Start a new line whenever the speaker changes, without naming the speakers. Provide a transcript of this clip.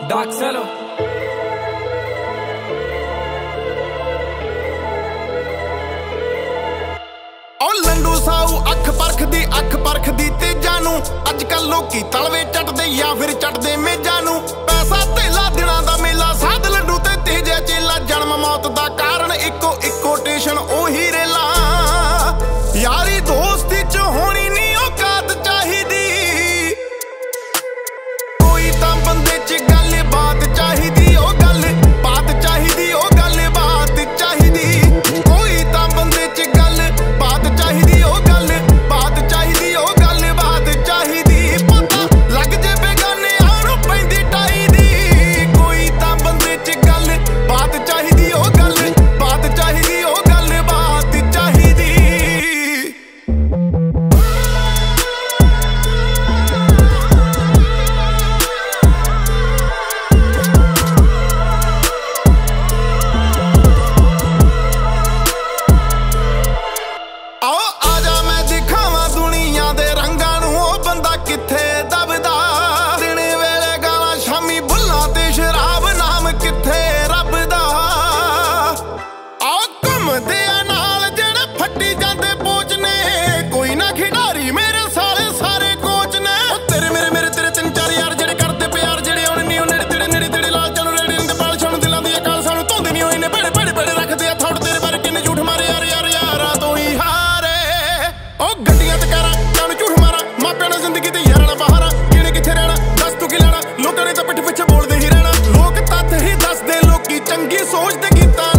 Daxelo
लंडू साऊ अख परखदी तेजा नू अजकल लोकी तलवे चटदे या फिर चटदे मेजा नू पैसा धेला दिना दा मेला साध लंडू ते तेजे चेला जन्म मौत दा कारण इक्को टेशन ओही रेला यारी दोस्ती च होनी नी औकात चाहिदी कोई तां बंदे च गल बात चाहिदी ओ गल बात चाहिदी ओ गल बात चाहिदी कोई तां बंदे च गल बात चाहिदी ओ गल बात चाहिदी ओ गल बात चाहिदी पता लग जे बेगाने आनू पैंदी टाई दी कोई तां बंदे च गल बात चाहिदी ओ गल बात चाहिदी ओ गल बात चाहिदी जिंदगी ते यारा बहारा किने किथे रहना दस तू की लेना लोकां ने तां पिठ पिछे बोलदे ही रहना लोक तत्थ ही दसदे लोकी चंगी सोचदे गीतां